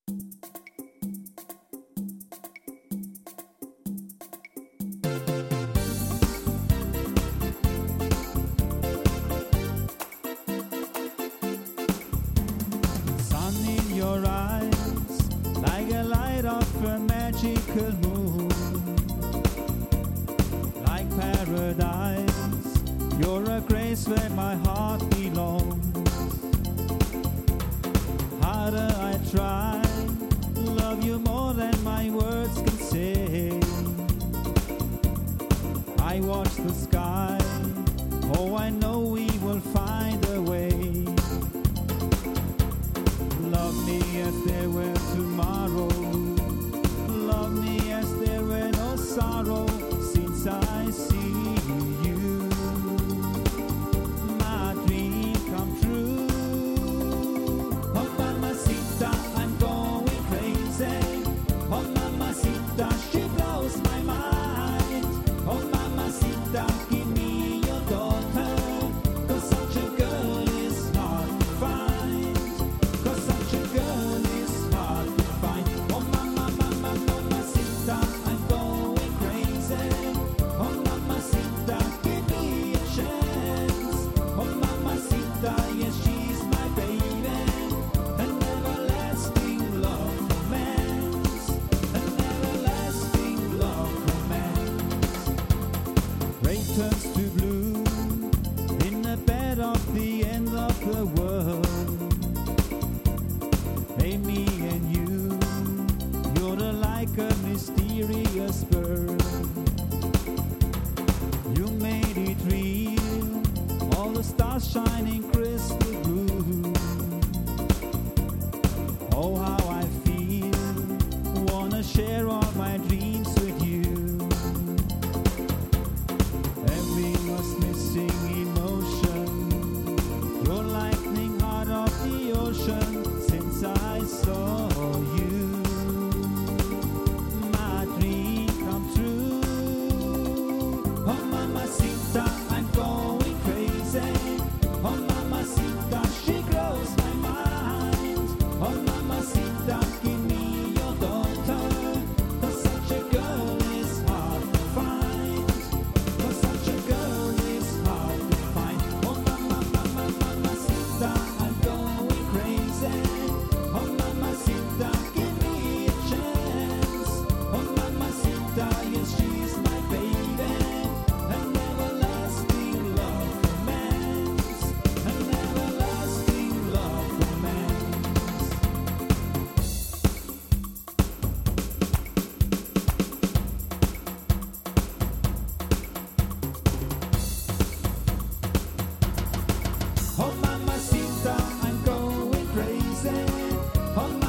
Sun in your eyes, like a light of a magical moon. Like paradise, you're a grace where my heart belongs. Harder I try, love you more than my words can say. I watch the sky, oh I know we will find a way. Love me as there were tomorrow, love me as there were no sorrow. Since I see you, my dream come true. Oh mamacita, I'm going crazy. Oh mamacita, she blows my mind. Oh mamacita, give me your daughter, 'cause such a girl is hard to find. 'Cause such a girl is hard to find. Oh mamacita, I'm going crazy. Oh mamacita, give me a chance. Oh mamacita, yes she's my baby. An everlasting love romance. An everlasting love romance. Ray turns to blue in the bed of the end of the world. Hey, me and you're like a mysterious bird. You made it real, all the stars shining crystal blue. Oh, how I feel, wanna share all my dreams with you. Every was missing emotion, you're lightning heart of the ocean. Since I saw you, my dream come true. Oh mamacita, I'm going crazy. Oh mamacita, she grows my mind. Oh mamacita, give me your daughter, 'cause such a girl is hard to find. 'Cause such a girl is hard to find. Oh mamacita, I'm going crazy. Oh mamacita, give me a chance. Oh mamacita, yes she's my baby. An everlasting love romance. An everlasting love romance. Oh mamacita, I'm going crazy. Oh